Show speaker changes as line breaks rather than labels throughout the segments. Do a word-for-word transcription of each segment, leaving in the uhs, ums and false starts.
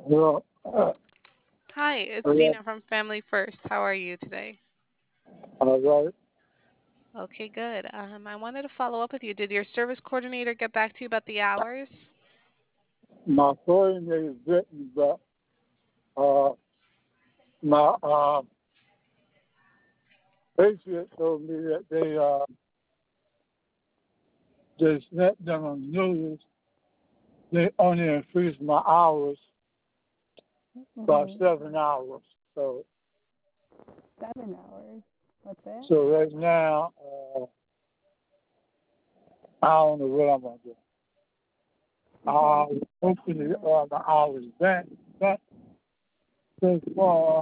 Well, uh,
Hi, it's
all
Tina from Family First. How are you today?
right.
Okay, good. Um, I wanted to follow up with you. Did your service coordinator get back to you about the hours?
My coordinator is written, but uh, my uh, patient told me that they uh, they sent them a news. They only increased my hours by
Mm-hmm.
seven hours. So,
Seven hours. That's it?
so right now, uh, I don't know what I'm gonna do. I
Okay.
was hoping to uh, my hours back, but so far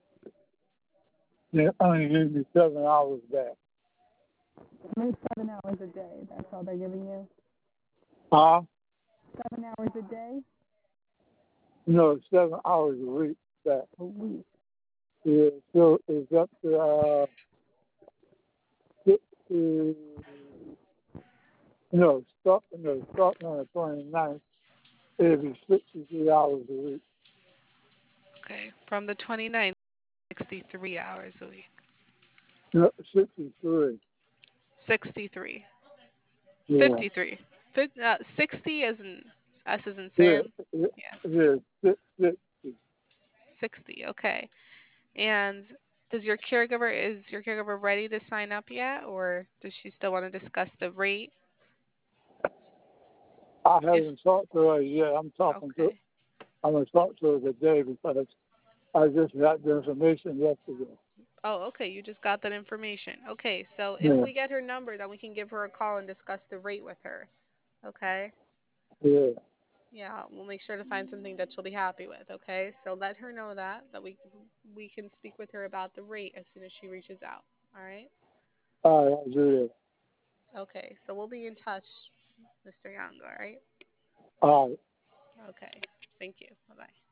they only gave me seven hours back.
Only seven hours a day. That's all they're giving you?
Uh,
Seven hours a day?
you know, seven hours a week back.
A week.
Yeah, so it's up to uh, sixty, no, start, no, starting on the twenty-ninth, it'll be sixty-three hours a week.
Okay, from the twenty-ninth, sixty-three hours a week.
No, sixty-three,
sixty-three.
yeah.
fifty-three. Fif- uh, sixty as in S as in
Yeah,
Sam?
yeah,
Yeah,
yeah, six, sixty.
sixty. Okay. And does your caregiver, is your caregiver ready to sign up yet, or does she still want to discuss the rate?
I
If
haven't talked to her yet. I'm talking to,
Okay.
I'm going to talk to her today because I just got the information yesterday.
Oh, okay. You just got that information. Okay, so if
Yeah,
we get her number, then we can give her a call and discuss the rate with her. Okay?
yeah,
Yeah, we'll make sure to find something that she'll be happy with. Okay? So let her know that that we we can speak with her about the rate as soon as she reaches out. All right?
all right, I'll do that.
Okay. So we'll be in touch, mister Young. All right?
All right.
Okay. Thank you. Bye bye.